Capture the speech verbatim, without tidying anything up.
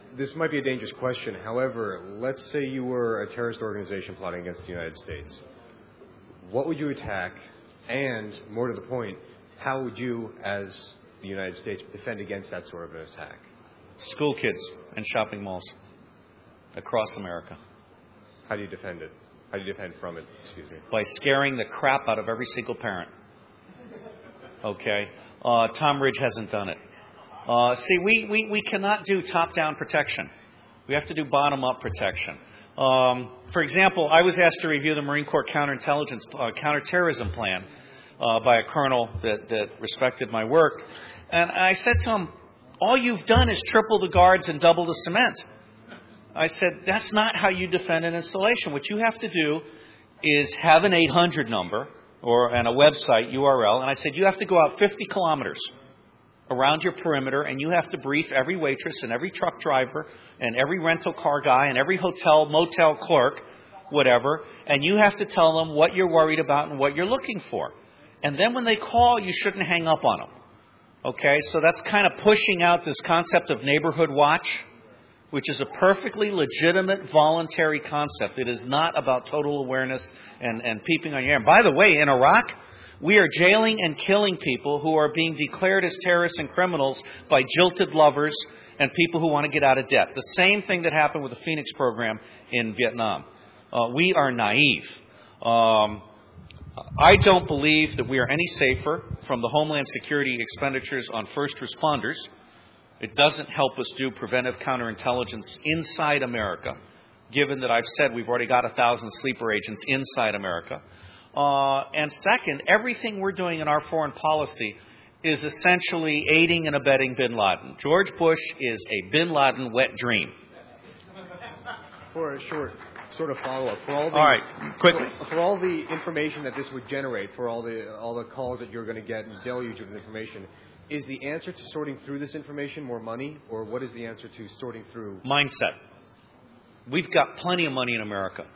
this might be a dangerous question. However, let's say you were a terrorist organization plotting against the United States. What would you attack? And, more to the point, how would you, as the United States, defend against that sort of an attack? School kids and shopping malls across America. How do you defend it? How do you defend from it? Excuse me. By scaring the crap out of every single parent. Okay? Uh, Tom Ridge hasn't done it. Uh, see, we, we, we cannot do top-down protection. We have to do bottom-up protection. Um, for example, I was asked to review the Marine Corps counterintelligence, uh, counterterrorism plan uh, by a colonel that, that respected my work. And I said to him, all you've done is triple the guards and double the cement. I said, that's not how you defend an installation. What you have to do is have an eight hundred number or and a website U R L. And I said, you have to go out fifty kilometers around your perimeter, and you have to brief every waitress and every truck driver and every rental car guy and every hotel, motel clerk, whatever, and you have to tell them what you're worried about and what you're looking for. And then when they call, you shouldn't hang up on them. Okay, so that's kind of pushing out this concept of neighborhood watch, which is a perfectly legitimate voluntary concept. It is not about total awareness and, and peeping on your ear. And by the way, in Iraq, we are jailing and killing people who are being declared as terrorists and criminals by jilted lovers and people who want to get out of debt. The same thing that happened with the Phoenix program in Vietnam. Uh, we are naive. Um, I don't believe that we are any safer from the Homeland Security expenditures on first responders. It doesn't help us do preventive counterintelligence inside America, given that I've said we've already got a thousand sleeper agents inside America. Uh, and second, everything we're doing in our foreign policy is essentially aiding and abetting bin Laden. George Bush is a bin Laden wet dream. For a short sort of follow-up, for all the all right, quickly, for, for all the information that this would generate, for all the all the calls that you're going to get and deluge of information, is the answer to sorting through this information more money, or what is the answer to sorting through? Mindset. We've got plenty of money in America.